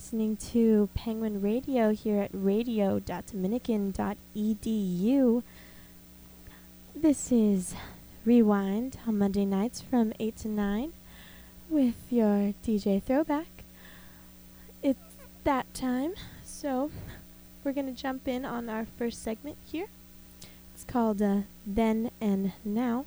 listening to Penguin Radio here at radio.dominican.edu. This is Rewind on Monday nights from 8 to 9 with your DJ Throwback. It's that time, so we're going to jump in on our first segment here. It's called Then and Now.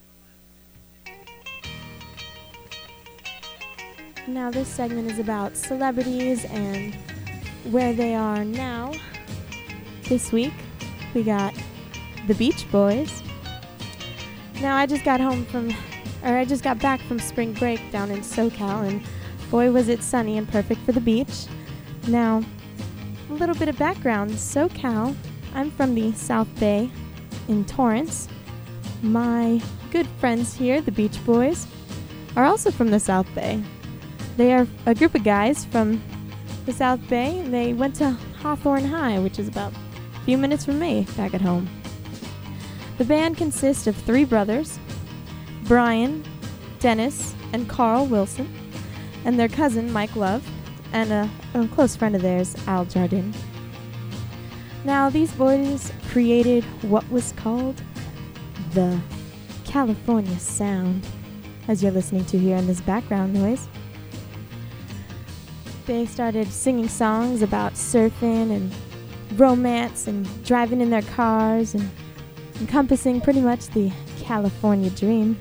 Now this segment is about celebrities and where they are now. This week we got the Beach Boys. Now I just got back from spring break down in SoCal, and boy was it sunny and perfect for the beach. Now, a little bit of background. SoCal, I'm from the South Bay in Torrance. My good friends here, the Beach Boys, are also from the South Bay. They are a group of guys from the South Bay, and they went to Hawthorne High, which is about a few minutes from me back at home. The band consists of three brothers, Brian, Dennis, and Carl Wilson, and their cousin, Mike Love, and a close friend of theirs, Al Jardine. Now, these boys created what was called the California Sound, as you're listening to here in this background noise. They started singing songs about surfing and romance and driving in their cars and encompassing pretty much the California dream.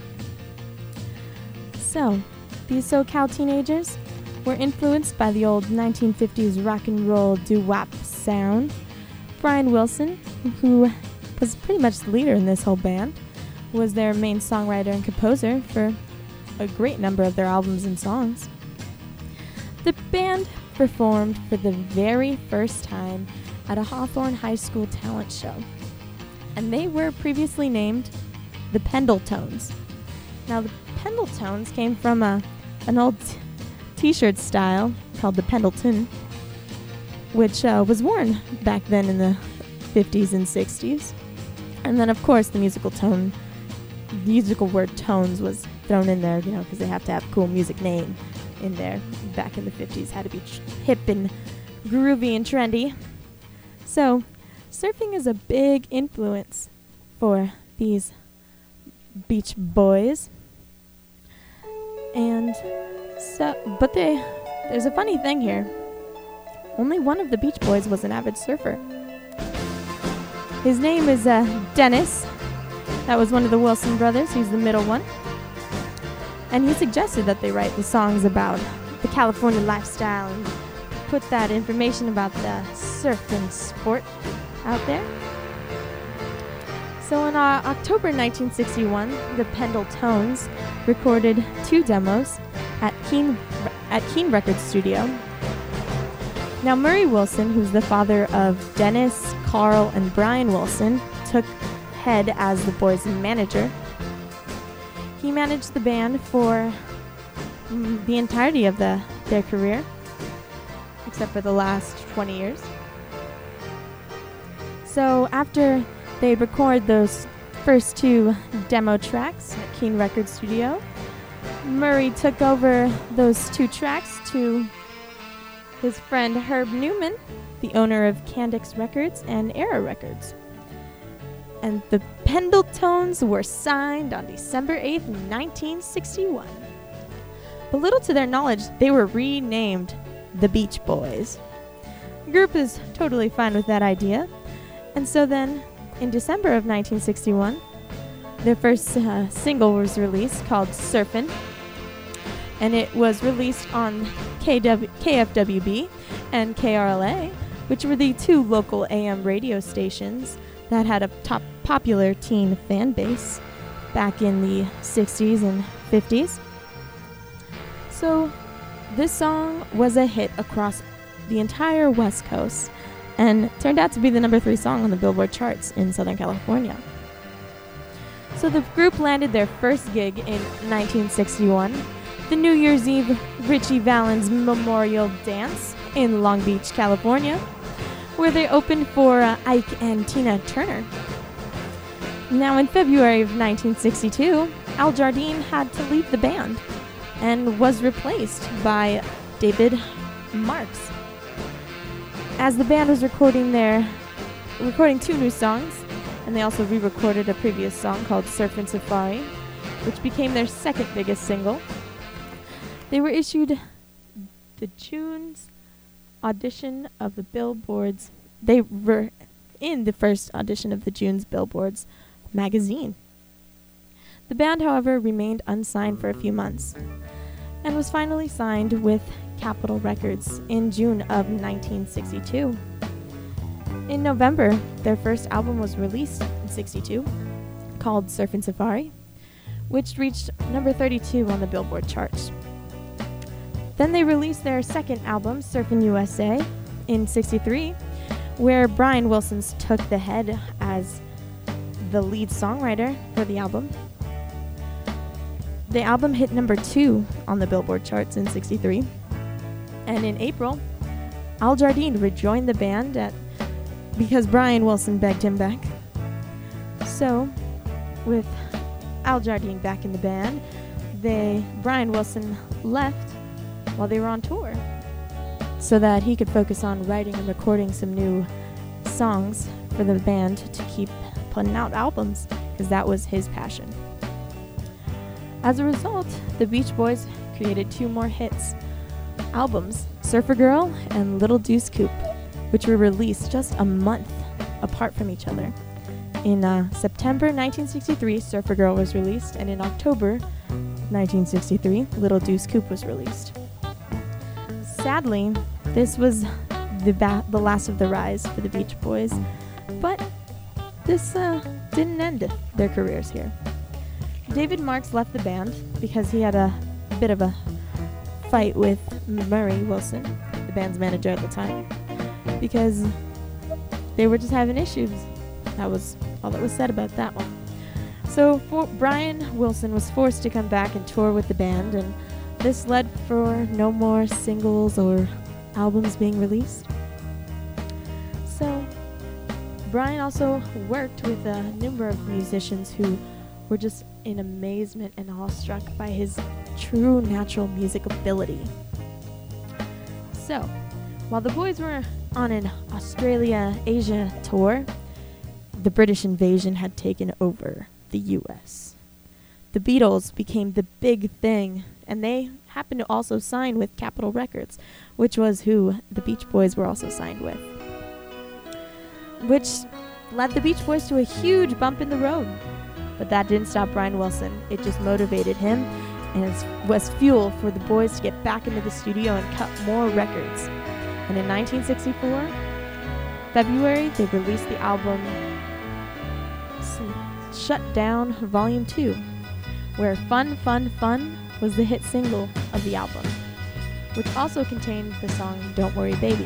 So, these SoCal teenagers were influenced by the old 1950s rock and roll doo-wop sound. Brian Wilson, who was pretty much the leader in this whole band, was their main songwriter and composer for a great number of their albums and songs. The band performed for the very first time at a Hawthorne High School talent show, and they were previously named the Pendletones. Now, the Pendletones came from an old t-shirt style called the Pendleton, which was worn back then in the 50s and 60s. And then, of course, the musical word tones was thrown in there, because they have to have a cool music name in there. Back in the 50s, had to be hip and groovy and trendy. So, surfing is a big influence for these Beach Boys. And so, but there's a funny thing here. Only one of the Beach Boys was an avid surfer. His name is Dennis. That was one of the Wilson brothers. He's the middle one. And he suggested that they write the songs about the California lifestyle and put that information about the surfing sport out there. So in October 1961, the Pendletones recorded 2 demos at Keene Records Studio. Now Murray Wilson, who's the father of Dennis, Carl, and Brian Wilson, took head as the boys' manager. He managed the band for the entirety of their career, except for the last 20 years. So after they recorded those first 2 demo tracks at Keene Records Studio, Murray took over those 2 tracks to his friend Herb Newman, the owner of Candix Records and Era Records. And the Pendletones were signed on December 8th, 1961. But little to their knowledge, they were renamed the Beach Boys. The group is totally fine with that idea. And so then, in December of 1961, their first single was released called Surfin'. And it was released on KFWB and KRLA, which were the 2 local AM radio stations that had a top popular teen fan base back in the 60s and 50s. So this song was a hit across the entire West Coast and turned out to be the number 3 song on the Billboard charts in Southern California. So the group landed their first gig in 1961, the New Year's Eve Richie Valens Memorial Dance in Long Beach, California, where they opened for Ike and Tina Turner. Now in February of 1962, Al Jardine had to leave the band and was replaced by David Marks. as the band was recording two new songs, and they also re-recorded a previous song called Surfin' Safari, which became their second biggest single. They were issued the June's audition of the Billboard's. They were in the first audition of the June's Billboard's magazine. The band, however, remained unsigned for a few months and was finally signed with Capitol Records in June of 1962. In November, their first album was released in 62, called Surfin' Safari, which reached number 32 on the Billboard charts. Then they released their second album, Surfin' USA, in 63, where Brian Wilson took the head as the lead songwriter for the album. The album hit number 2 on the Billboard charts in 63. And in April, Al Jardine rejoined the band because Brian Wilson begged him back. So, with Al Jardine back in the band, Brian Wilson left while they were on tour so that he could focus on writing and recording some new songs for the band to keep putting out albums, because that was his passion. As a result, the Beach Boys created 2 more hits albums, Surfer Girl and Little Deuce Coupe, which were released just a month apart from each other. In September 1963, Surfer Girl was released, and in October 1963, Little Deuce Coupe was released. Sadly, this was the last of the rise for the Beach Boys, but this didn't end their careers here. David Marks left the band because he had a bit of a fight with Murray Wilson, the band's manager at the time, because they were just having issues. That was all that was said about that one. So Brian Wilson was forced to come back and tour with the band, and this led for no more singles or albums being released. So Brian also worked with a number of musicians who were just in amazement and awestruck by his true natural music ability. So, while the boys were on an Australia-Asia tour, the British invasion had taken over the US. The Beatles became the big thing, and they happened to also sign with Capitol Records, which was who the Beach Boys were also signed with, which led the Beach Boys to a huge bump in the road. But that didn't stop Brian Wilson. It just motivated him and was fuel for the boys to get back into the studio and cut more records. And in 1964, February, they released the album Shut Down Volume 2, where Fun, Fun, Fun was the hit single of the album, which also contained the song Don't Worry Baby.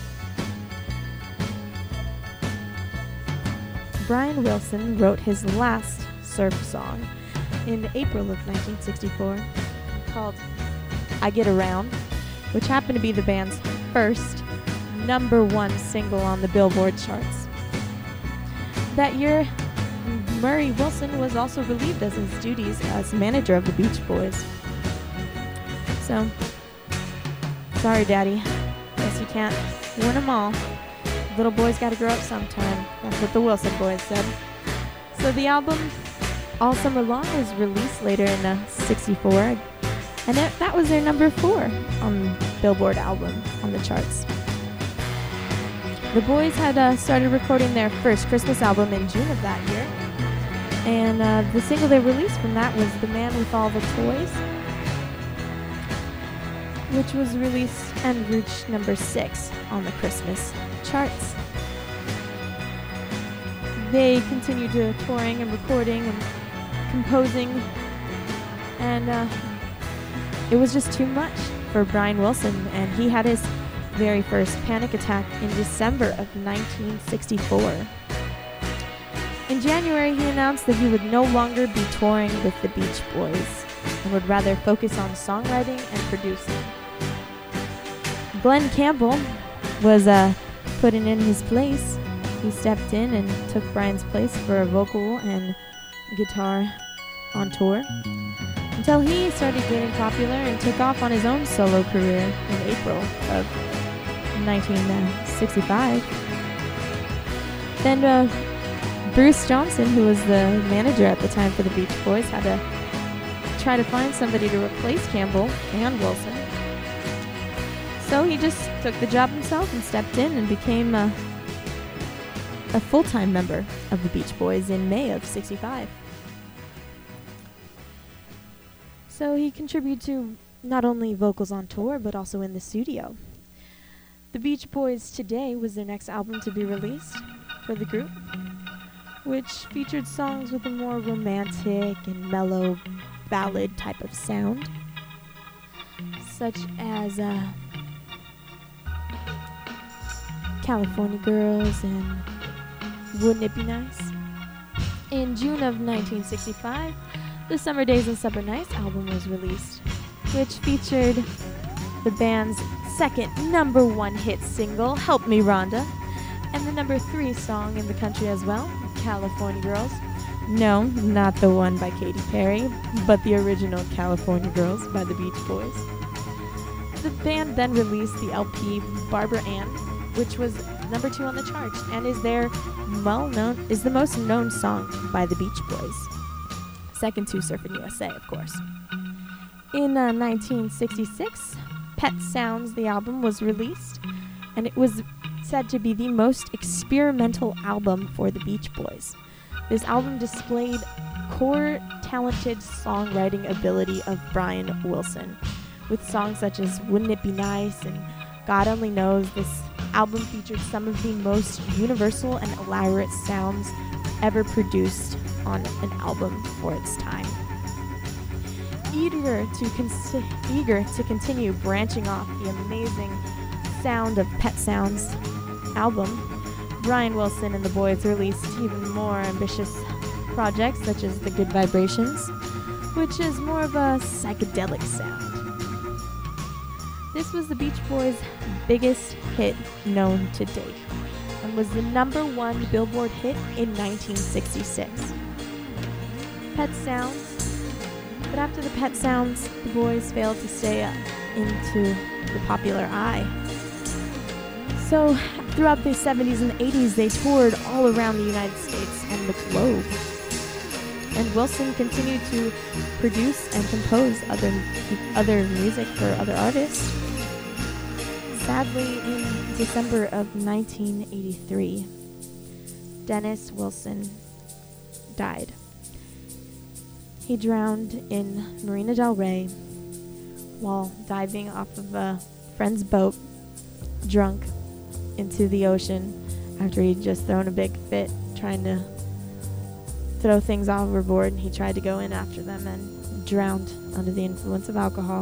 Brian Wilson wrote his last surf song in April of 1964 called I Get Around, which happened to be the band's first number 1 single on the Billboard charts. That year, Murray Wilson was also relieved of his duties as manager of the Beach Boys. So, sorry, Daddy. Guess you can't win them all. Little boys gotta grow up sometime. That's what the Wilson boys said. So the album, All Summer Long, was released later in 64, and that was their number 4 on Billboard album on the charts. The boys had started recording their first Christmas album in June of that year, and the single they released from that was The Man with All the Toys, which was released and reached number 6 on the Christmas charts. They continued to touring and recording and composing, and it was just too much for Brian Wilson, and he had his very first panic attack in December of 1964. In January, he announced that he would no longer be touring with the Beach Boys and would rather focus on songwriting and producing. Glenn Campbell was put in his place. He stepped in and took Brian's place for a vocal and guitar on tour, until he started getting popular and took off on his own solo career in April of 1965. Then Bruce Johnson, who was the manager at the time for the Beach Boys, had to try to find somebody to replace Campbell and Wilson. So he just took the job himself and stepped in and became a full-time member of the Beach Boys in May of '65. So he contributed to not only vocals on tour, but also in the studio. The Beach Boys Today was their next album to be released for the group, which featured songs with a more romantic and mellow ballad type of sound, such as California Girls and Wouldn't It Be Nice? In June of 1965, the Summer Days and Summer Nights album was released, which featured the band's second #1 hit single, Help Me Rhonda, and the #3 song in the country as well, California Girls. No, not the one by Katy Perry, but the original California Girls by the Beach Boys. The band then released the LP Barbara Ann, which was #2 on the charts and is the most known song by the Beach Boys. Second to Surfin' USA, of course. In 1966, Pet Sounds, the album, was released, and it was said to be the most experimental album for the Beach Boys. This album displayed core talented songwriting ability of Brian Wilson, with songs such as Wouldn't It Be Nice and God Only Knows. This album featured some of the most universal and elaborate sounds ever produced on an album for its time. Eager to continue branching off the amazing sound of Pet Sounds album, Brian Wilson and the Boys released even more ambitious projects such as The Good Vibrations, which is more of a psychedelic sound. This was the Beach Boys' biggest hit known to date and was the #1 Billboard hit in 1966. Pet Sounds. But after the Pet Sounds, the Boys failed to stay into the popular eye. So throughout the 70s and 80s, they toured all around the United States and the globe. And Wilson continued to produce and compose other music for other artists. Sadly, in December of 1983, Dennis Wilson died. He drowned in Marina del Rey while diving off of a friend's boat, drunk, into the ocean after he'd just thrown a big fit trying to throw things overboard, and he tried to go in after them and drowned under the influence of alcohol.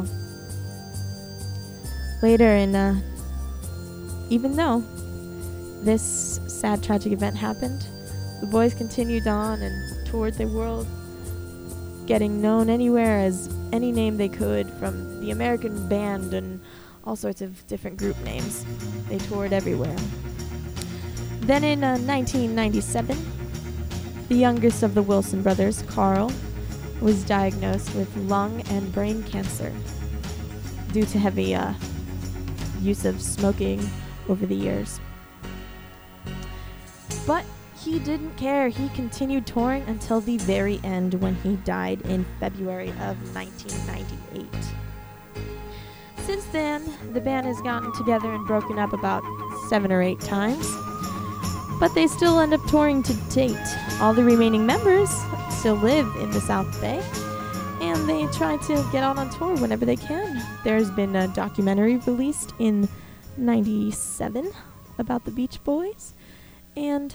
Later even though this sad tragic event happened, the Boys continued on and toured the world, getting known anywhere as any name they could, from the American Band and all sorts of different group names. They toured everywhere. Then in 1997, the youngest of the Wilson brothers, Carl, was diagnosed with lung and brain cancer due to heavy use of smoking over the years. But he didn't care. He continued touring until the very end, when he died in February of 1998. Since then, the band has gotten together and broken up about 7 or 8 times, but they still end up touring to date. All the remaining members still live in the South Bay, and they try to get out on tour whenever they can. There's been a documentary released in '97 about the Beach Boys, and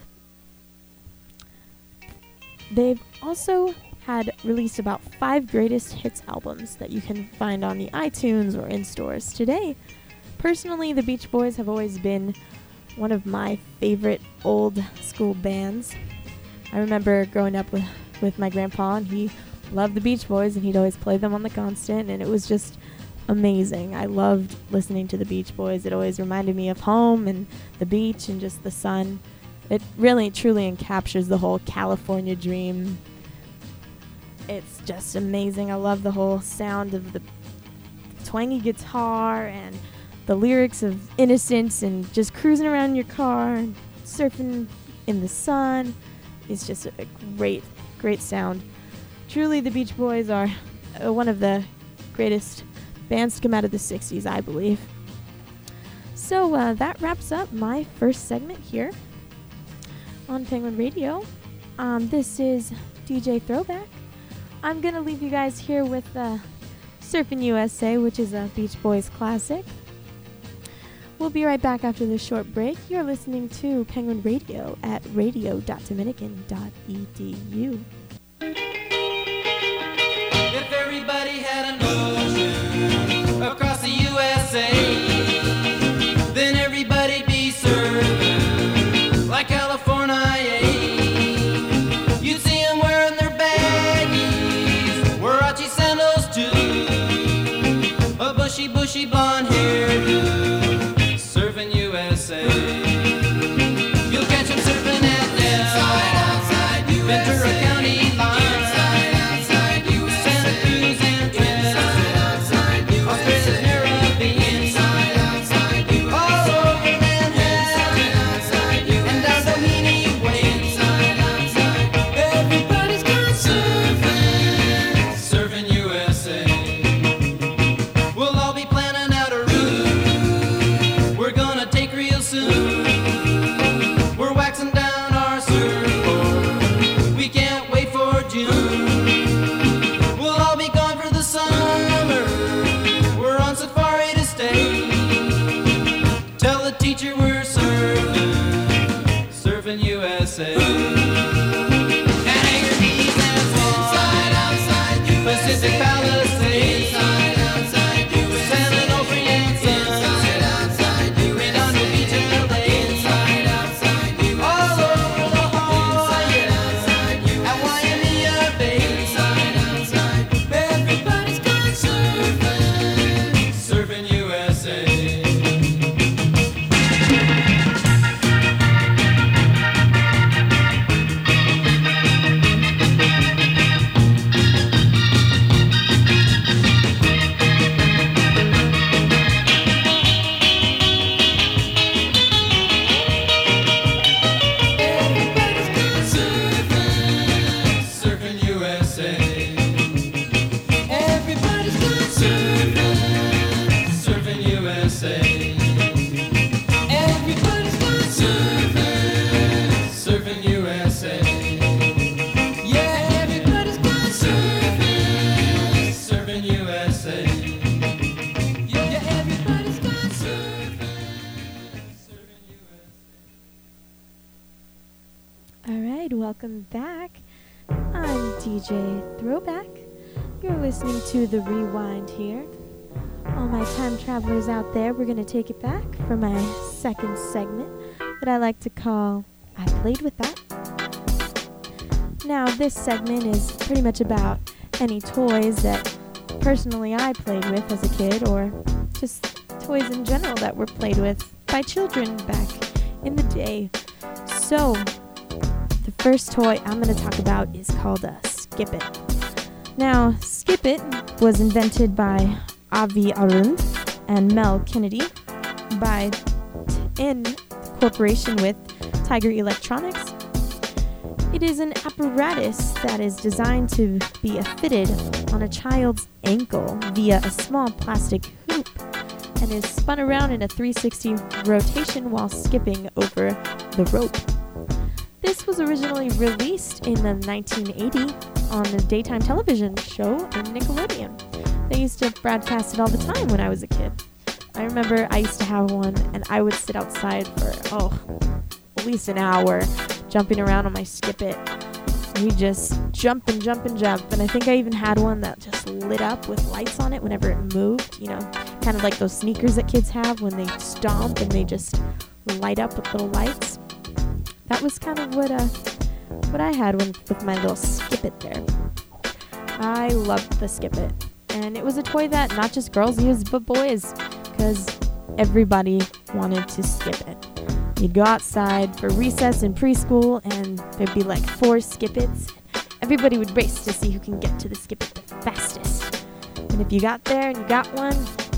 they've also had released about 5 greatest hits albums that you can find on the iTunes or in stores today. Personally, the Beach Boys have always been one of my favorite old school bands. I remember growing up with my grandpa, and he loved the Beach Boys, and he'd always play them on the constant, and it was just amazing. I loved listening to the Beach Boys. It always reminded me of home and the beach and just the sun. It really truly encaptures the whole California dream. It's just amazing. I love the whole sound of the twangy guitar and the lyrics of innocence and just cruising around in your car, surfing in the sun. It's just a great, great sound. Truly, the Beach Boys are one of the greatest bands to come out of the 60s, I believe. So that wraps up my first segment here on Penguin Radio. This is DJ Throwback. I'm going to leave you guys here with Surfin' USA, which is a Beach Boys classic. We'll be right back after this short break. You're listening to Penguin Radio at radio.dominican.edu. If everybody had an ocean across the USA, then everybody'd be surfing like California. You'd see them wearing their baggies, Warachi sandals too, a bushy, bushy blonde hairdo, surfing USA. You'll catch them surfing at Del, Ventura County line. Welcome back. I'm DJ Throwback. You're listening to The Rewind here. All my time travelers out there, we're going to take it back for my second segment that I like to call I Played With That. Now, this segment is pretty much about any toys that personally I played with as a kid, or just toys in general that were played with by children back in the day. So, the first toy I'm going to talk about is called a Skip It. Now, Skip It was invented by Avi Arund and Mel Kennedy in cooperation with Tiger Electronics. It is an apparatus that is designed to be fitted on a child's ankle via a small plastic hoop and is spun around in a 360 rotation while skipping over the rope. This was originally released in the 1980 on a daytime television show in Nickelodeon. They used to broadcast it all the time when I was a kid. I remember I used to have one, and I would sit outside for, at least an hour, jumping around on my Skip It. You just jump and jump and jump. And I think I even had one that just lit up with lights on it whenever it moved, kind of like those sneakers that kids have when they stomp and they just light up with little lights. That was kind of what I had with my little Skip It there. I loved the Skip It. And it was a toy that not just girls used, but boys, because everybody wanted to skip it. You'd go outside for recess in preschool, and there'd be like 4 Skip Its. Everybody would race to see who can get to the Skip It the fastest. And if you got there and you got one,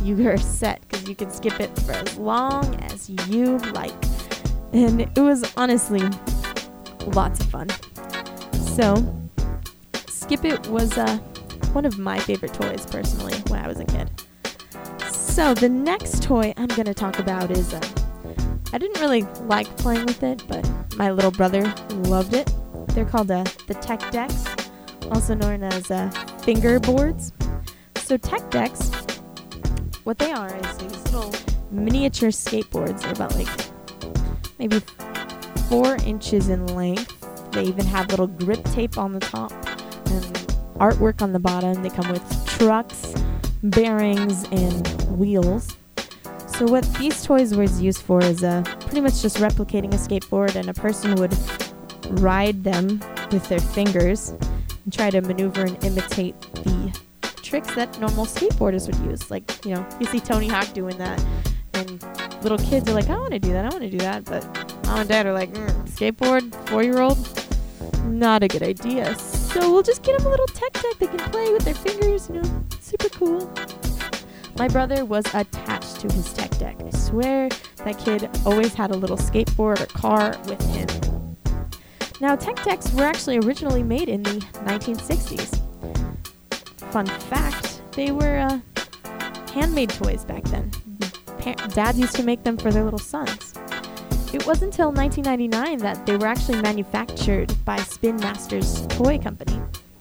you are set because you can skip it for as long as you like. And it was honestly lots of fun. So, Skip It was one of my favorite toys personally when I was a kid. So, the next toy I'm going to talk about is, I didn't really like playing with it, but my little brother loved it. They're called the Tech Decks, also known as finger boards. So Tech Decks, what they are is these little miniature skateboards. They're about like maybe 4 inches in length. They even have little grip tape on the top and artwork on the bottom. They come with trucks, bearings, and wheels. So what these toys was used for is pretty much just replicating a skateboard, and a person would ride them with their fingers and try to maneuver and imitate the tricks that normal skateboarders would use. Like, you see Tony Hawk doing that, and little kids are like, I want to do that, but mom and dad are like, skateboard, 4-year-old, not a good idea. So we'll just get them a little Tech Deck they can play with their fingers, super cool. My brother was attached to his Tech Deck. I swear that kid always had a little skateboard or car with him. Now, Tech Decks were actually originally made in the 1960s. Fun fact, they were handmade toys back then. Dads used to make them for their little sons. It wasn't until 1999 that they were actually manufactured by Spin Masters Toy Company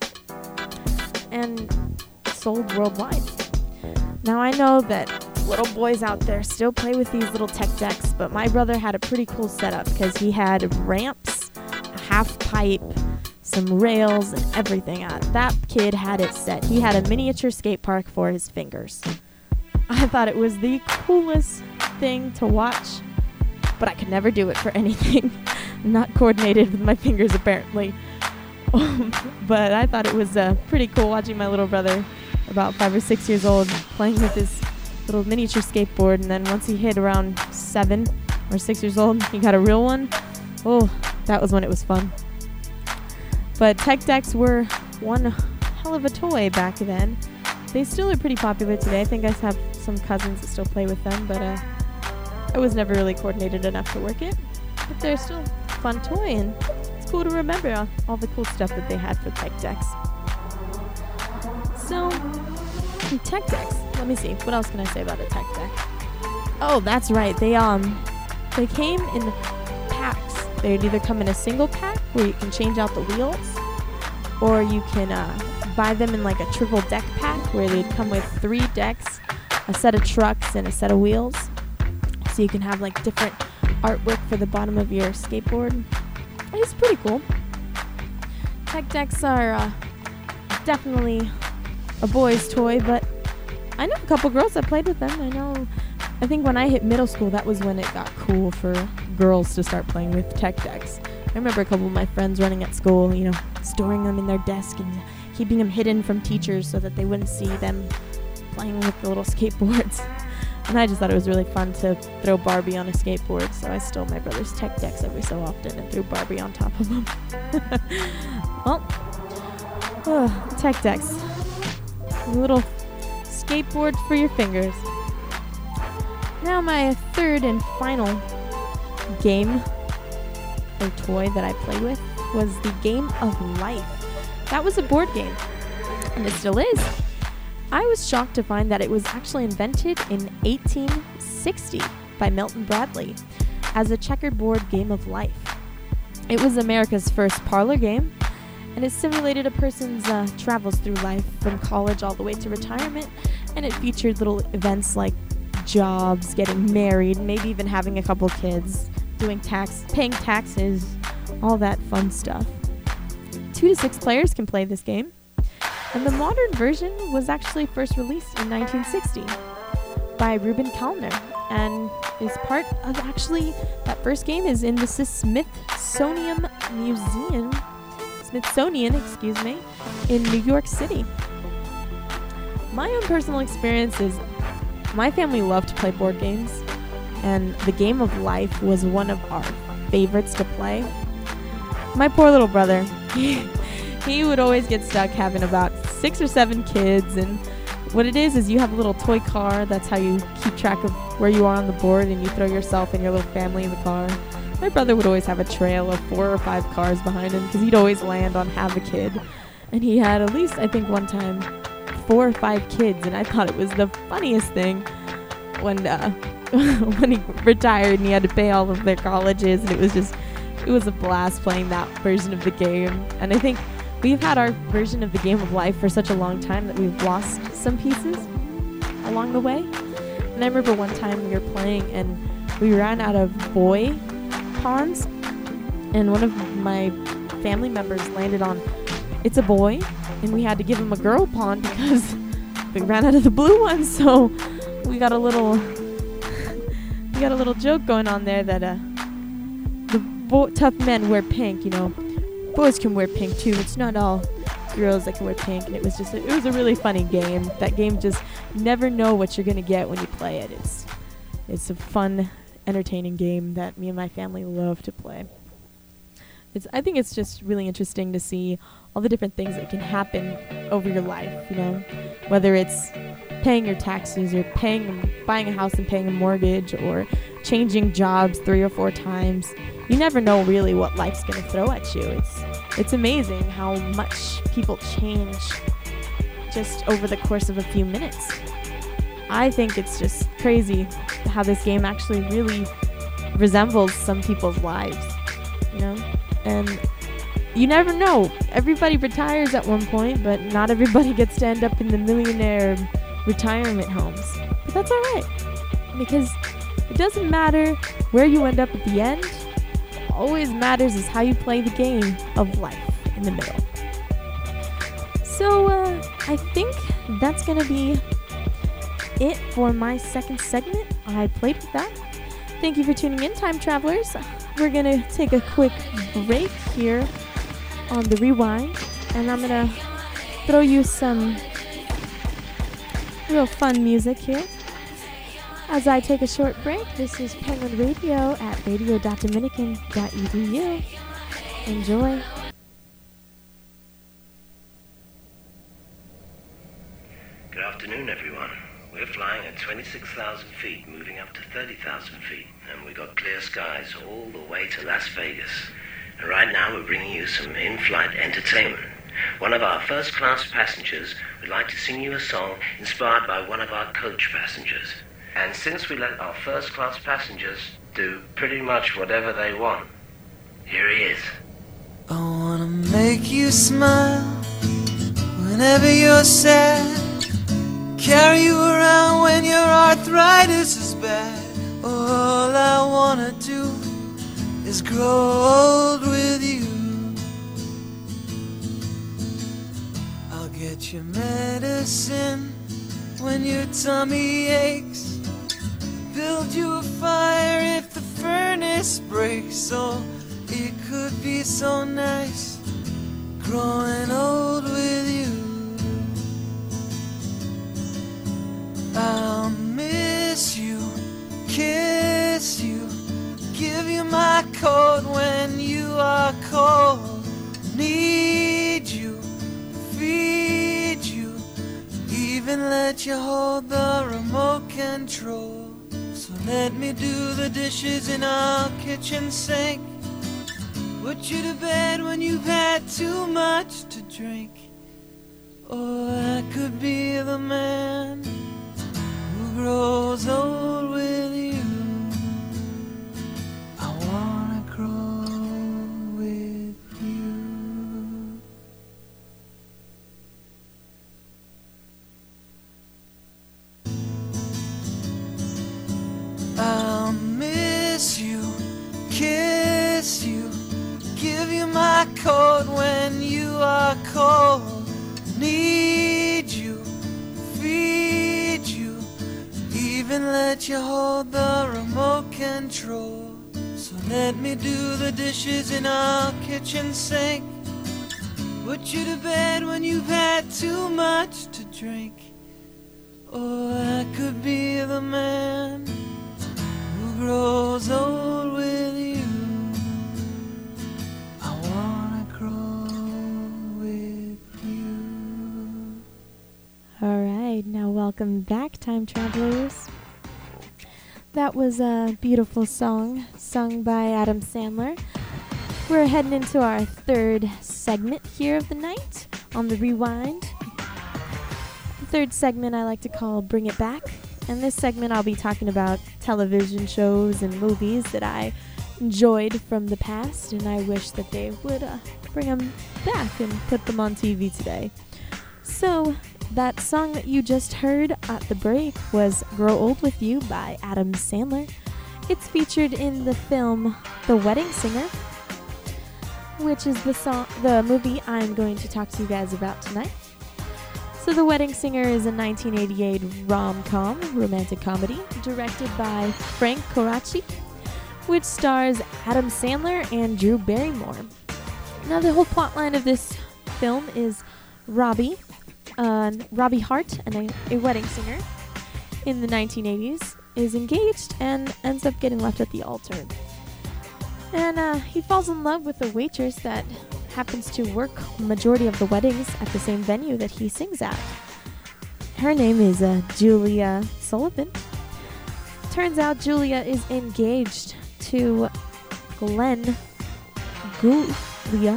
and sold worldwide. Now, I know that little boys out there still play with these little Tech Decks, but my brother had a pretty cool setup because he had ramps, a half pipe, some rails, and everything. That kid had it set. He had a miniature skate park for his fingers. I thought it was the coolest thing to watch, but I could never do it for anything. Not coordinated with my fingers, apparently. But I thought it was pretty cool watching my little brother, about 5 or 6 years old, playing with this little miniature skateboard, and then once he hit around 7 or 6 years old, he got a real one. Oh, that was when it was fun. But Tech Decks were one hell of a toy back then. They still are pretty popular today. I think I have some cousins that still play with them, but I was never really coordinated enough to work it. But they're still a fun toy, and it's cool to remember all the cool stuff that they had for Tech Decks. So, Tech Decks. Let me see. What else can I say about a Tech Deck? Oh, that's right. They came in packs. They'd either come in a single pack where you can change out the wheels, or you can buy them in like a triple deck pack where they'd come with 3 decks, a set of trucks, and a set of wheels. So you can have like different artwork for the bottom of your skateboard. It's pretty cool. Tech Decks are definitely a boy's toy, but I know a couple girls that played with them. I think when I hit middle school, that was when it got cool for girls to start playing with Tech Decks. I remember a couple of my friends running at school, storing them in their desk and keeping them hidden from teachers so that they wouldn't see them playing with the little skateboards. And I just thought it was really fun to throw Barbie on a skateboard, so I stole my brother's Tech Decks every so often and threw Barbie on top of them. Well, Tech Decks. A little skateboard for your fingers. Now my third and final game or toy that I played with was the Game of Life. That was a board game, and it still is. I was shocked to find that it was actually invented in 1860 by Milton Bradley as a checkerboard game of life. It was America's first parlor game, and it simulated a person's travels through life from college all the way to retirement, and it featured little events like jobs, getting married, maybe even having a couple kids, paying taxes, all that fun stuff. 2 to 6 players can play this game. And the modern version was actually first released in 1960 by Reuben Kalner, and is part of that first game is in the Smithsonian, in New York City. My own personal experience is my family loved to play board games, and the Game of Life was one of our favorites to play. My poor little brother, he would always get stuck having about 6 or 7 kids, and what it is you have a little toy car. That's how you keep track of where you are on the board, and you throw yourself and your little family in the car. My brother would always have a trail of 4 or 5 cars behind him because he'd always land on Have a Kid. And he had at least, I think one time, 4 or 5 kids, and I thought it was the funniest thing when when he retired and he had to pay all of their colleges, and it was a blast playing that version of the game. And I think we've had our version of the game of life for such a long time that we've lost some pieces along the way. And I remember one time we were playing and we ran out of boy pawns, and one of my family members landed on it's a boy, and we had to give him a girl pawn because we ran out of the blue one. So we got a little joke going on there that the tough men wear pink, boys can wear pink too. It's not all girls that can wear pink. And it was a really funny game. That game, just never know what you're gonna get when you play it. It's a fun, entertaining game that me and my family love to play. I think it's just really interesting to see all the different things that can happen over your life, whether it's paying your taxes or buying a house and paying a mortgage or changing jobs 3 or 4 times. You never know really what life's going to throw at you. It's amazing how much people change just over the course of a few minutes. I think it's just crazy how this game actually really resembles some people's lives, and you never know. Everybody retires at one point, but not everybody gets to end up in the millionaire retirement homes. But that's alright, because it doesn't matter where you end up at the end. What always matters is how you play the game of life in the middle. So I think that's going to be it for my second segment. I played with that. Thank you for tuning in, time travelers. We're going to take a quick break here on the rewind, and I'm going to throw you some real fun music here. As I take a short break, this is Penguin Radio at radio.dominican.edu. Enjoy. Good afternoon, everyone. We're flying at 26,000 feet, moving up to 30,000 feet, and we got clear skies all the way to Las Vegas. And right now we're bringing you some in-flight entertainment. One of our first-class passengers would like to sing you a song inspired by one of our coach passengers. And since we let our first-class passengers do pretty much whatever they want, here he is. I wanna make you smile whenever you're sad. Carry you around when your arthritis is bad. All I wanna do is grow old with you. I'll get you medicine when your tummy aches. Build you a fire if the furnace breaks. Oh, it could be so nice growing old with you. I'll miss you, kiss you, give you my coat when you are cold. Need you, feed you, even let you hold the remote control. So let me do the dishes in our kitchen sink. Put you to bed when you've had too much to drink. Oh, I could be the man who grows old with you. I wanna grow with you. I'll miss you, kiss you, give you my coat when you are cold. Need you, feed you, even let you hold the remote control. So let me do the dishes in our kitchen sink. Put you to bed when you've had too much to drink. Oh, I could be the man who grows old with you. I wanna grow with you. All right, Alright, now welcome back, time travelers. That was a beautiful song sung by Adam Sandler. We're heading into our third segment here of the night on the Rewind. The third segment I like to call Bring It Back. In this segment I'll be talking about television shows and movies that I enjoyed from the past, and I wish that they would bring them back and put them on TV today. So, that song that you just heard at the break was Grow Old With You by Adam Sandler. It's featured in the film The Wedding Singer, which is the movie I'm going to talk to you guys about tonight. So The Wedding Singer is a 1988 rom-com, romantic comedy, directed by Frank Coraci, which stars Adam Sandler and Drew Barrymore. Now the whole plotline of this film is Robbie Hart, and a wedding singer in the 1980s, is engaged and ends up getting left at the altar. And he falls in love with a waitress that happens to work majority of the weddings at the same venue that he sings at. Her name is Julia Sullivan. Turns out Julia is engaged to Glenn Guglia.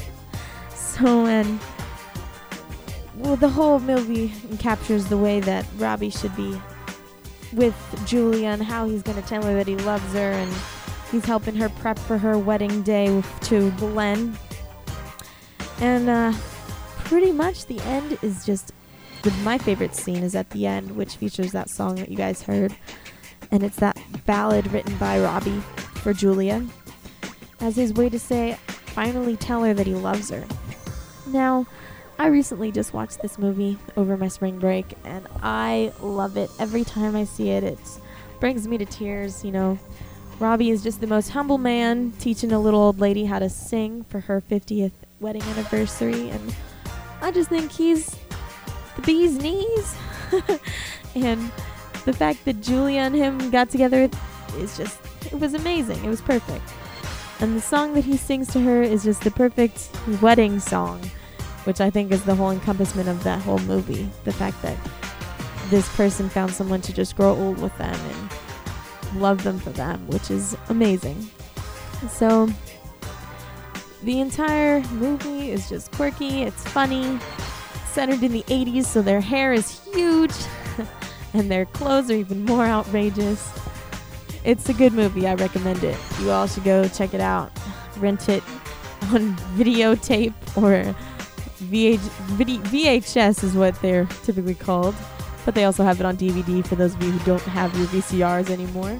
Well, the whole movie captures the way that Robbie should be with Julia and how he's going to tell her that he loves her, and he's helping her prep for her wedding day to Glenn. And pretty much the end is just... my favorite scene is at the end, which features that song that you guys heard. And it's that ballad written by Robbie for Julia as his way to finally tell her that he loves her. Now, I recently just watched this movie over my spring break, and I love it. Every time I see it, it brings me to tears. You know, Robbie is just the most humble man teaching a little old lady how to sing for her 50th wedding anniversary, and I just think he's the bee's knees. And the fact that Julia and him got together it was amazing. It was perfect. And the song that he sings to her is just the perfect wedding song, which I think is the whole encompassment of that whole movie. The fact that this person found someone to just grow old with them and love them for them, which is amazing. So the entire movie is just quirky, it's funny, centered in the 80s, so their hair is huge and their clothes are even more outrageous. It's a good movie, I recommend it. You all should go check it out. Rent it on videotape or VHS is what they're typically called, but they also have it on DVD for those of you who don't have your VCRs anymore.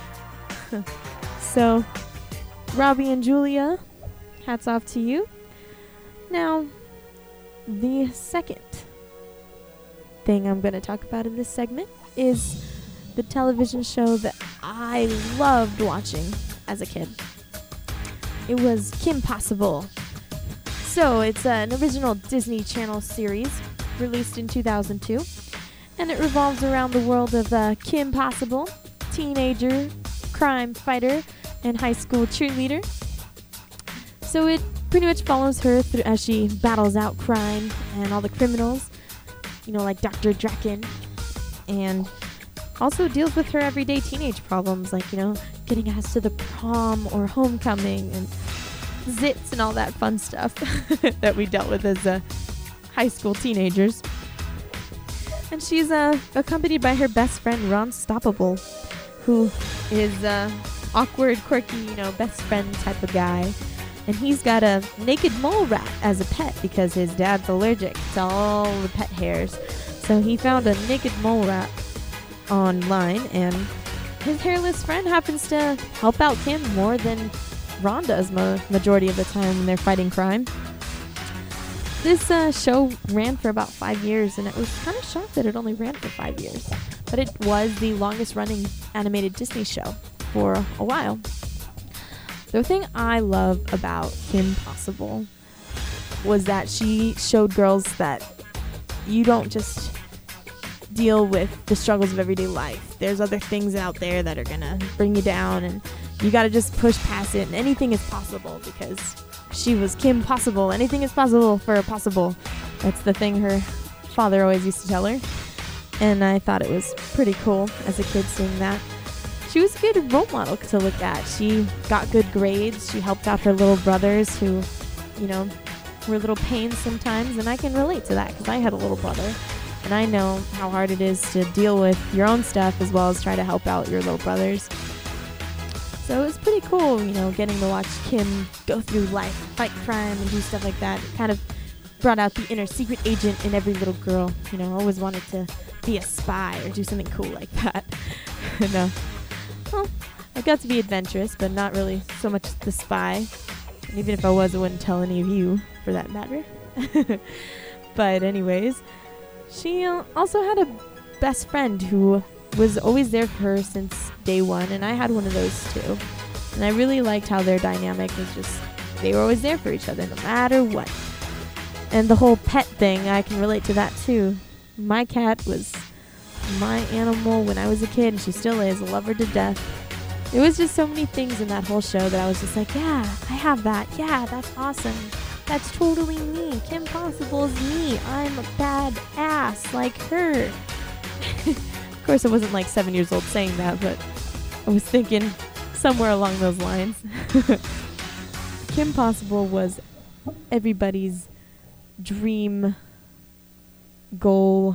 So, Robbie and Julia, hats off to you. Now, the second thing I'm going to talk about in this segment is the television show that I loved watching as a kid. It was Kim Possible. So it's an original Disney Channel series released in 2002, and it revolves around the world of Kim Possible, teenager, crime fighter, and high school cheerleader. So it pretty much follows her as she battles out crime and all the criminals, like Dr. Draken, and also deals with her everyday teenage problems, like, getting asked to the prom or homecoming and zits and all that fun stuff that we dealt with as high school teenagers. And she's accompanied by her best friend Ron Stoppable, who is awkward, quirky, best friend type of guy. And he's got a naked mole rat as a pet because his dad's allergic to all the pet hairs. So he found a naked mole rat online, and his hairless friend happens to help out Kim more than Ron does majority of the time when they're fighting crime. This show ran for about 5 years, and it was kind of shocked that it only ran for 5 years. But it was the longest running animated Disney show for a while. The thing I love about Kim Possible was that she showed girls that you don't just deal with the struggles of everyday life. There's other things out there that are gonna bring you down, and you gotta just push past it, and anything is possible because she was Kim Possible. Anything is possible for a Possible. That's the thing her father always used to tell her. And I thought it was pretty cool as a kid seeing that. She was a good role model to look at. She got good grades. She helped out her little brothers who, you know, were little pains sometimes. And I can relate to that because I had a little brother. And I know how hard it is to deal with your own stuff as well as try to help out your little brothers. So it was pretty cool, you know, getting to watch Kim go through life, fight crime, and do stuff like that. It kind of brought out the inner secret agent in every little girl. You know, always wanted to be a spy or do something cool like that. And, well, I got to be adventurous, but not really so much the spy. And even if I was, I wouldn't tell any of you, for that matter. But anyways, she also had a best friend who was always there for her since day one, and I had one of those too. And I really liked how their dynamic was just, they were always there for each other no matter what. And the whole pet thing, I can relate to that too. My cat was my animal when I was a kid, and she still is. I love her to death. There was just so many things in that whole show that I was just like, yeah, I have that. Yeah, that's awesome. That's totally me. Kim Possible is me. I'm a bad ass like her. Of course, I wasn't like 7 years old saying that, but I was thinking somewhere along those lines. Kim Possible was everybody's dream goal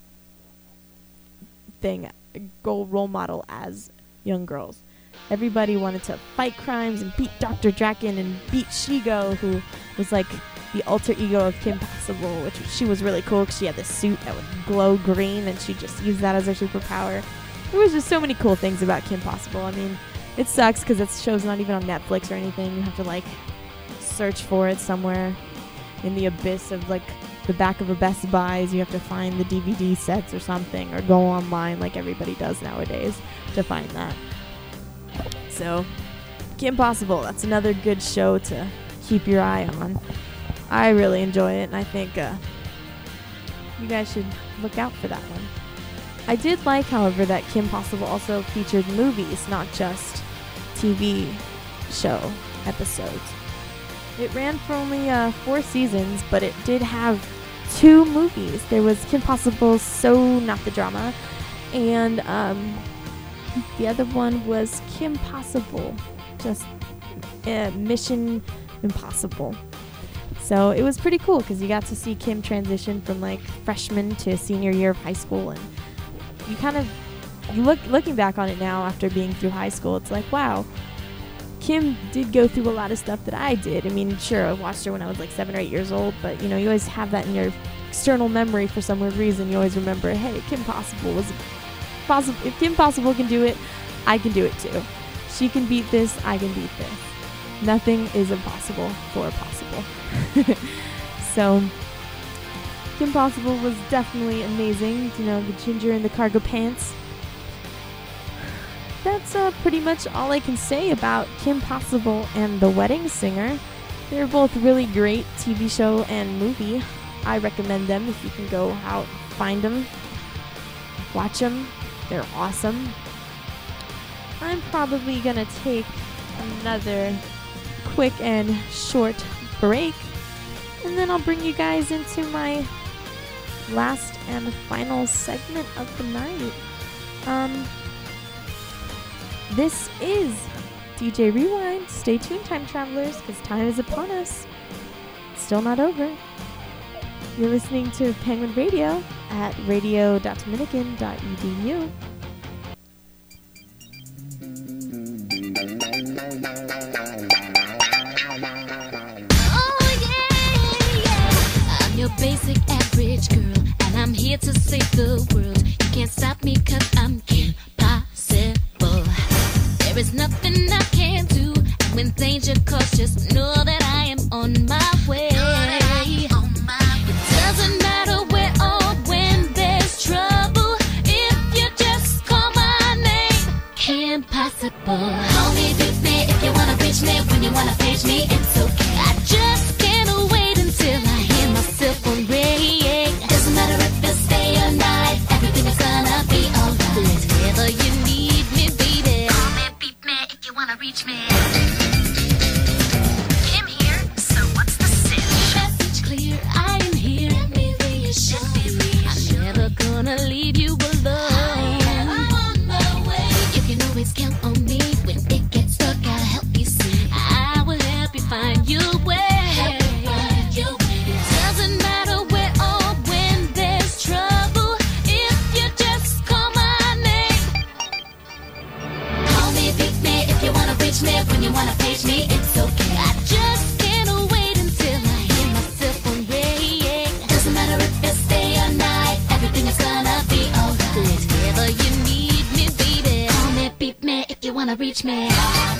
role model as young girls. Everybody wanted to fight crimes and beat Dr. Draken and beat Shigo, who was like the alter ego of Kim Possible, which she was really cool because she had this suit that would glow green and she just used that as her superpower. There was just so many cool things about Kim Possible. I mean, it sucks because this show's not even on Netflix or anything. You have to like search for it somewhere in the abyss of like the back of a Best Buys. You have to find the DVD sets or something, or go online like everybody does nowadays to find that. So, Kim Possible, that's another good show to keep your eye on. I really enjoy it, and I think you guys should look out for that one. I did like, however, that Kim Possible also featured movies, not just TV show episodes. It ran for only 4 seasons, but it did have 2 movies. There was Kim Possible's So Not the Drama, and the other one was Kim Possible, just Mission Impossible. So it was pretty cool because you got to see Kim transition from like freshman to senior year of high school, and you kind of looking back on it now after being through high school, it's like, wow, Kim did go through a lot of stuff that I did. I mean, sure, I watched her when I was like 7 or 8 years old, but you know, you always have that in your external memory for some weird reason. You always remember, hey, Kim Possible was possible. If Kim Possible can do it, I can do it too. She can beat this, I can beat this. Nothing is impossible for possible. So, Kim Possible was definitely amazing. You know, the ginger in the cargo pants. That's pretty much all I can say about Kim Possible and The Wedding Singer. They're both really great TV show and movie. I recommend them if you can go out, find them, watch them. They're awesome. I'm probably gonna take another quick and short break, and then I'll bring you guys into my last and final segment of the night. This is DJ Rewind. Stay tuned, time travelers, because time is upon us. It's still not over. You're listening to Penguin Radio at radio.dominican.edu. I'm your basic average girl, and I'm here to save the world. You can't stop me 'cause I'm Kim Possible. There is nothing I can do. When danger calls, just know that I am on my way. It doesn't matter where or when there's trouble. If you just call my name, Kim Possible. Call me, beat me if you wanna reach me. When you wanna page me, it's okay. I just can't wait until I hear myself on ring. Doesn't matter if it's day or night, everything is gonna be alright. Whenever you need me, baby, call me, beat me if you wanna reach me. Kim here, so what's the sitch? Message clear wanna reach me.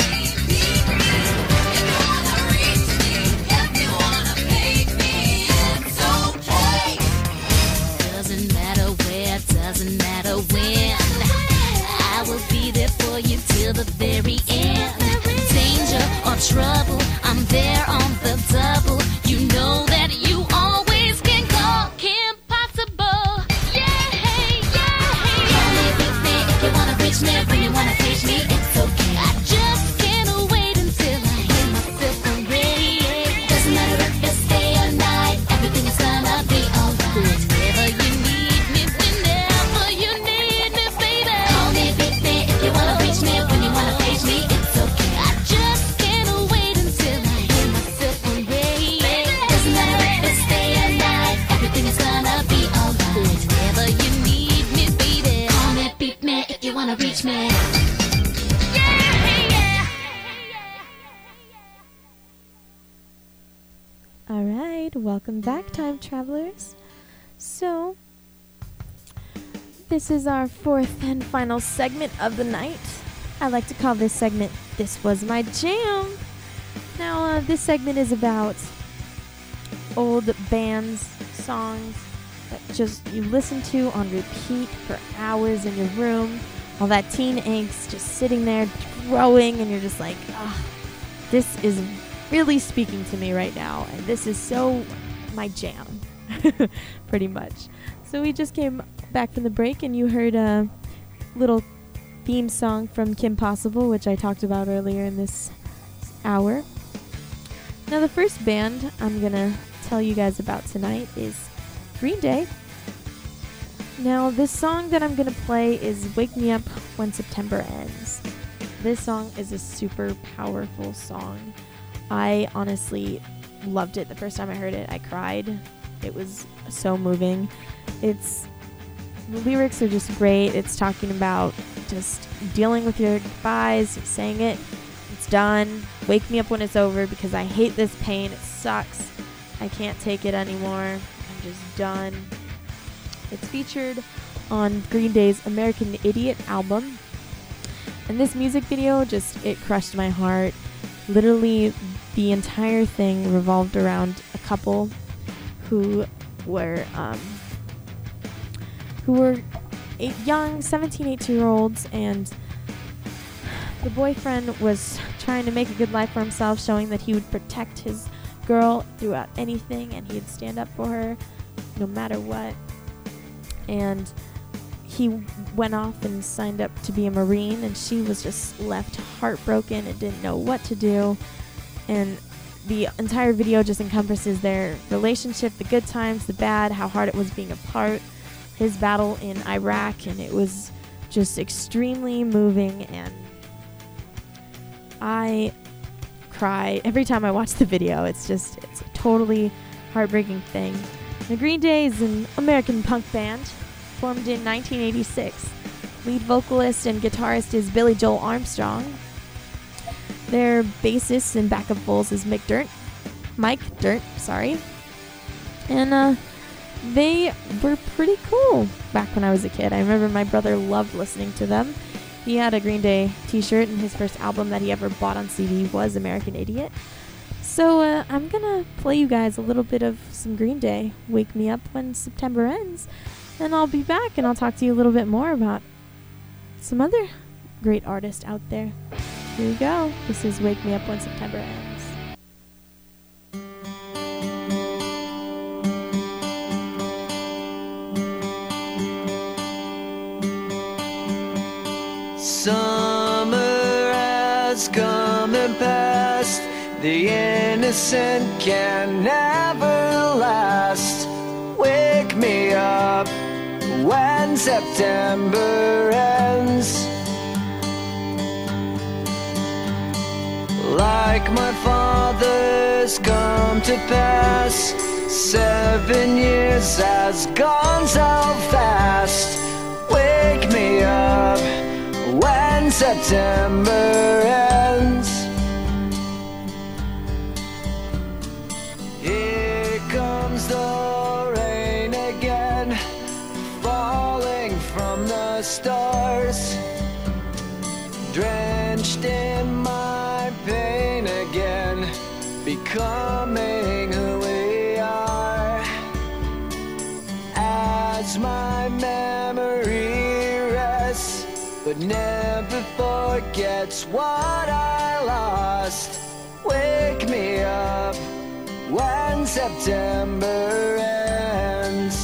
Doesn't matter where, doesn't matter when. I will be there for you till the very end. Danger or trouble, I'm there on the double. You know that you always can call Kim Possible. Yeah, call me, beat me if you wanna reach me. When you wanna page me, it's okay. I just can't wait until I hear myself parade. Doesn't matter if it's day or night, everything is gonna be alright. Whenever you need me, whenever you need me, baby. Call me, beat me if you wanna reach me. When you wanna page me, it's okay. I just can't wait until I hear myself parade. Doesn't matter if it's day or night, everything is gonna be alright. Whenever you need me, baby. Call me, beat me if you wanna reach me. All right, welcome back, time travelers. So, this is our fourth and final segment of the night. I like to call this segment "This Was My Jam." Now, this segment is about old bands, songs that just you listen to on repeat for hours in your room, all that teen angst just sitting there growing, and you're just like, ah, this is really speaking to me right now, and this is so my jam, pretty much. So we just came back from the break, and you heard a little theme song from Kim Possible, which I talked about earlier in this hour. Now, the first band I'm gonna tell you guys about tonight is Green Day. Now, this song that I'm gonna play is "Wake Me Up When September Ends." This song is a super powerful song. I honestly loved it. The first time I heard it, I cried. It was so moving. The lyrics are just great. It's talking about just dealing with your goodbyes, saying it's done. Wake me up when it's over because I hate this pain. It sucks. I can't take it anymore. I'm just done. It's featured on Green Day's American Idiot album. And this music video it crushed my heart. Literally, the entire thing revolved around a couple who were young 17, 18-year-olds, and the boyfriend was trying to make a good life for himself, showing that he would protect his girl throughout anything, and he'd stand up for her no matter what. And he went off and signed up to be a Marine, and she was just left heartbroken and didn't know what to do. And the entire video just encompasses their relationship, the good times, the bad, how hard it was being apart, his battle in Iraq, and it was just extremely moving, and I cry every time I watch the video. It's a totally heartbreaking thing. The Green Day is an American punk band formed in 1986. Lead vocalist and guitarist is Billy Joel Armstrong. Their bassist and backup vocals is Mike Dirnt. And they were pretty cool back when I was a kid. I remember my brother loved listening to them. He had a Green Day t-shirt, and his first album that he ever bought on CD was American Idiot. So I'm gonna play you guys a little bit of some Green Day, "Wake Me Up When September Ends," and I'll be back and I'll talk to you a little bit more about some other great artists out there. Here we go. This is "Wake Me Up When September Ends." Summer has come and passed. The innocent can never last. Wake me up when September ends. Like my father's come to pass, 7 years has gone so fast. Wake me up when September ends. Here comes the rain again, falling from the stars, drenching drenched in my pain again, becoming who we are. As my memory rests, but never forgets what I lost. Wake me up when September ends.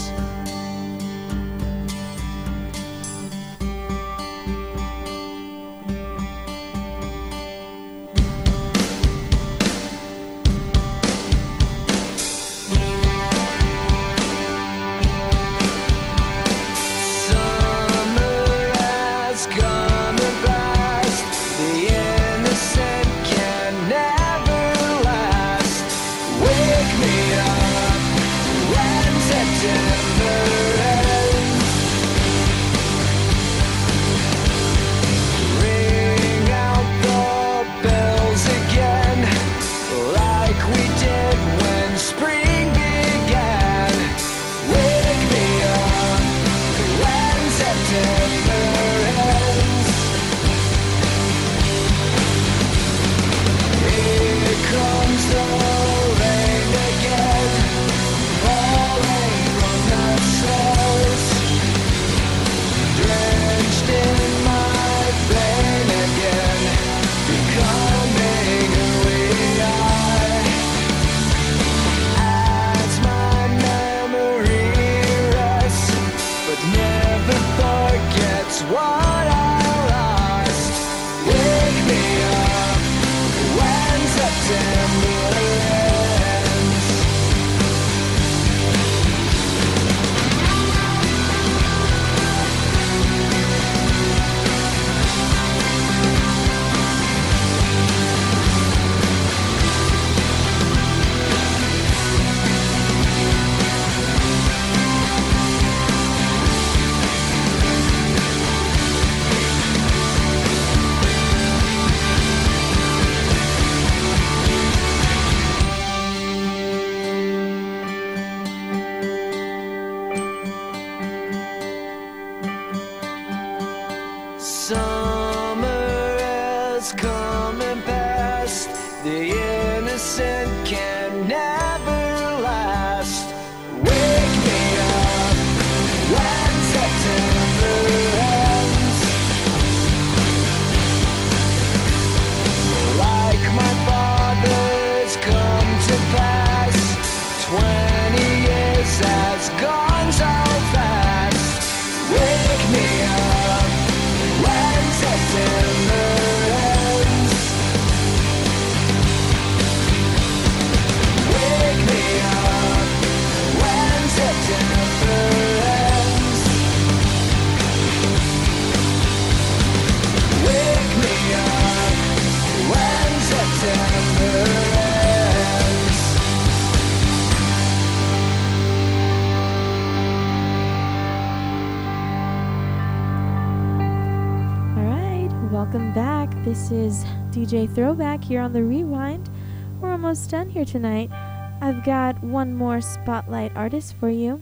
Welcome back. This is DJ Throwback here on the Rewind. We're almost done here tonight. I've got one more spotlight artist for you.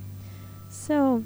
So,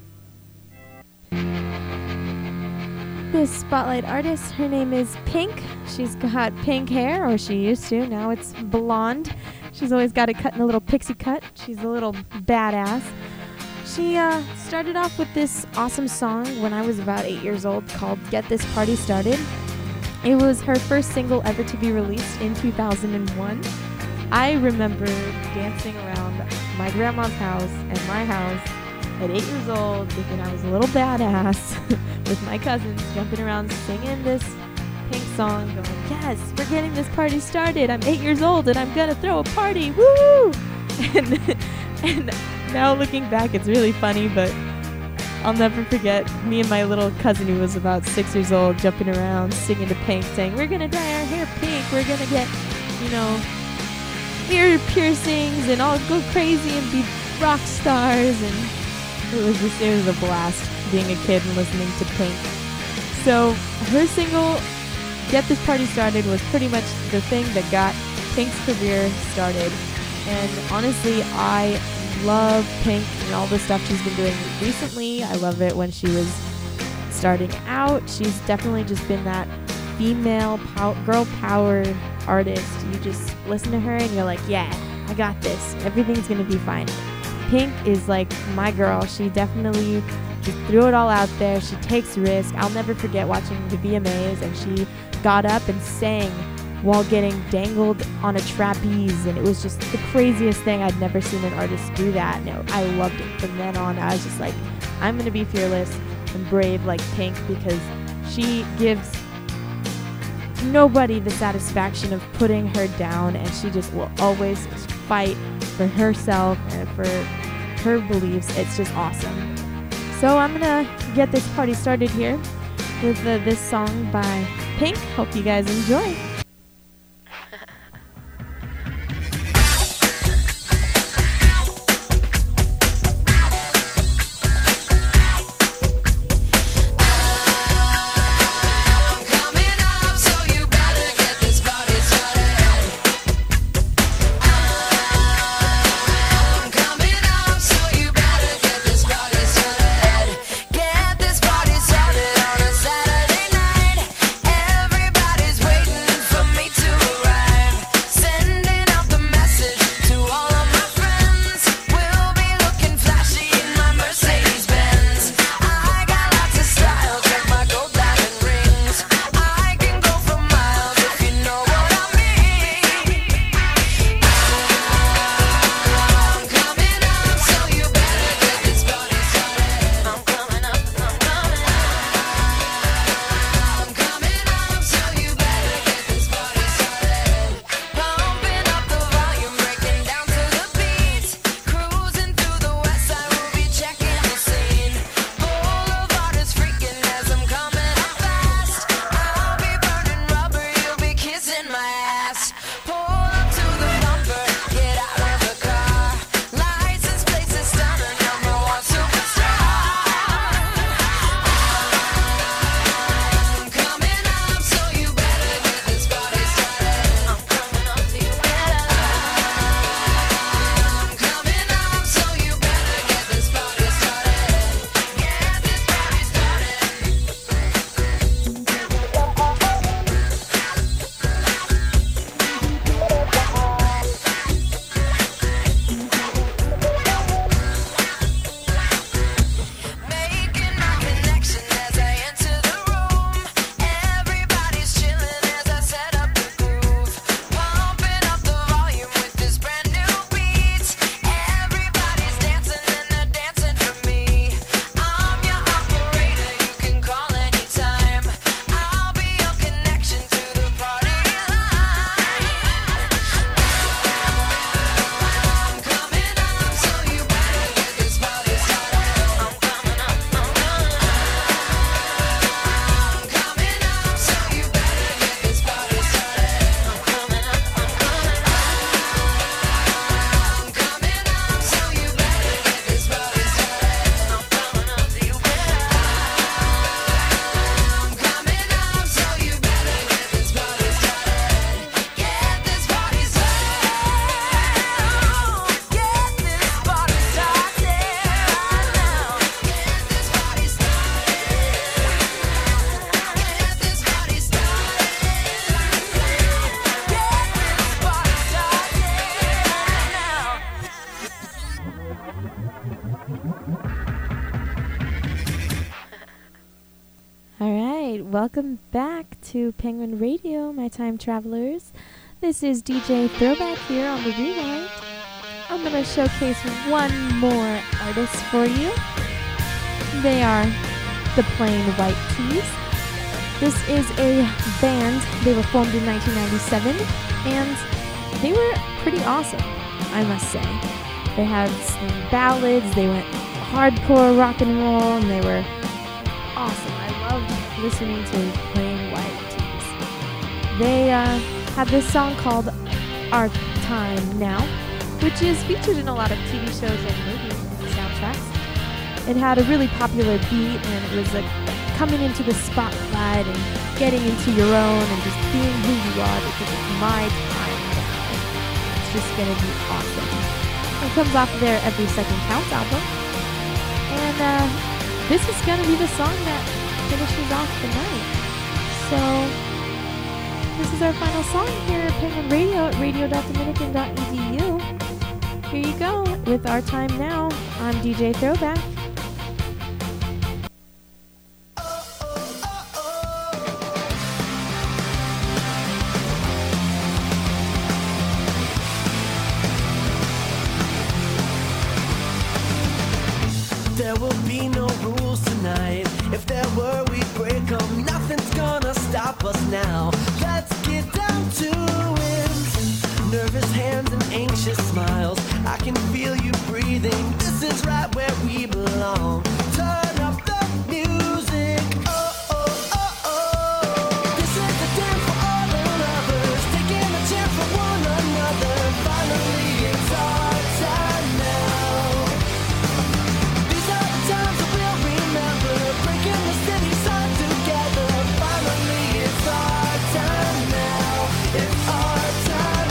this spotlight artist, her name is Pink. She's got pink hair, or she used to. Now it's blonde. She's always got it cut in a little pixie cut. She's a little badass. She started off with this awesome song when I was about 8 years old called Get This Party Started. It was her first single ever to be released in 2001. I remember dancing around my grandma's house and my house at 8 years old, thinking I was a little badass with my cousins, jumping around singing this Pink song, going, yes, we're getting this party started. I'm 8 years old and I'm gonna throw a party, woo! And now looking back, it's really funny, but I'll never forget me and my little cousin who was about 6 years old jumping around singing to Pink, saying, we're gonna dye our hair pink, we're gonna get, ear piercings and all go crazy and be rock stars. And it was a blast being a kid and listening to Pink. So her single Get This Party Started was pretty much the thing that got Pink's career started. And honestly, I love Pink and all the stuff she's been doing recently. I love it when she was starting out. She's definitely just been that female girl power artist. You just listen to her and you're like, yeah, I got this. Everything's going to be fine. Pink is like my girl. She definitely just threw it all out there. She takes risks. I'll never forget watching the VMAs, and she got up and sang while getting dangled on a trapeze, and it was just the craziest thing. I'd never seen an artist do that. No, I loved it. From then on, I was just like, I'm going to be fearless and brave like Pink, because she gives nobody the satisfaction of putting her down, and she just will always fight for herself and for her beliefs. It's just awesome. So I'm gonna get this party started here with this song by Pink. Hope you guys enjoy. Everybody's waiting for me to welcome back to Penguin Radio, my time travelers. This is DJ Throwback here on the Rewind. I'm going to showcase one more artist for you. They are the Plain White T's. This is a band. They were formed in 1997, and they were pretty awesome, I must say. They had some ballads, they went hardcore rock and roll, and they were awesome. I loved listening to Plain White T's. They had this song called Our Time Now, which is featured in a lot of TV shows and movies and soundtracks. It had a really popular beat, and it was coming into the spotlight and getting into your own and just being who you are, because it's my time now. It's just going to be awesome. It comes off of their Every Second Counts album. And this is going to be the song that finishes off the night. So This is our final song here at Penguin Radio at radio.dominican.edu. Here you go with Our Time Now. I'm DJ Throwback. There will be no rules tonight. If there were, we'd break them. Nothing's gonna stop us now. Let's get down to it. Nervous hands and anxious smiles. I can feel you breathing. This is right where we belong. Turn up the music. Oh, oh, oh, oh. This is the dance for all the lovers. Taking a chance for one another. Finally, it's our time now. These are the times that we'll remember. Breaking the city side together. Finally, it's our time now. It's our time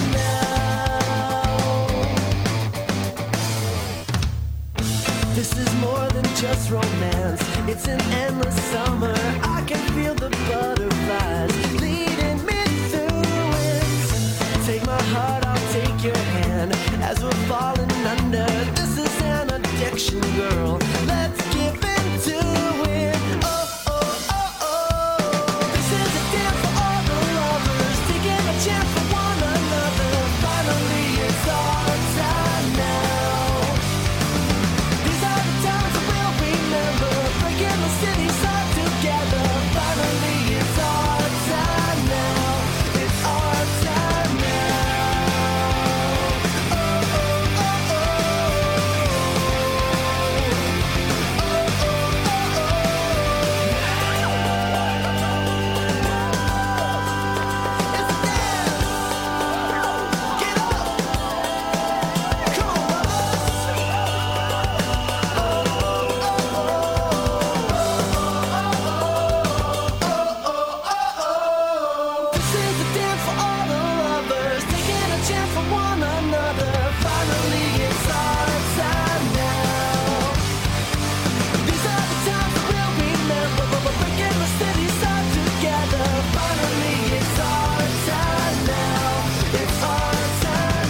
now. This is more than just romance. It's an endless summer. I can feel the butterflies leading me through it. Take my heart, I'll take your hand. As we're falling under, this is an addiction, girl. Let's give into it. Oh, oh, oh, oh. This is a dance for all the lovers. Taking a chance for one another. Finally, it's our time now. These are the times that we'll remember. Breaking the city side together. Finally, it's our time now. It's our time now. Oh, oh, oh, oh. This is the dance for all the lovers, taking a chance for one another. Finally, it's our time now. These are the times that we'll remember. We're breaking the city side together. Finally, it's our time now. It's our time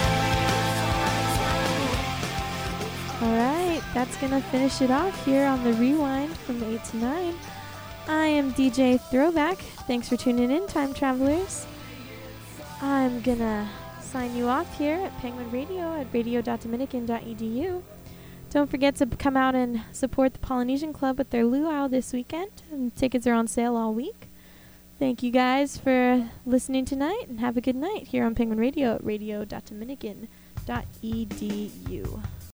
now. Alright, that's gonna finish it off here on the Rewind from 8 to 9. I am DJ Throwback. Thanks for tuning in, time travelers. I'm gonna sign you off here at Penguin Radio at radio.dominican.edu. Don't forget to come out and support the Polynesian Club with their luau this weekend. And tickets are on sale all week. Thank you guys for listening tonight, and have a good night here on Penguin Radio at radio.dominican.edu.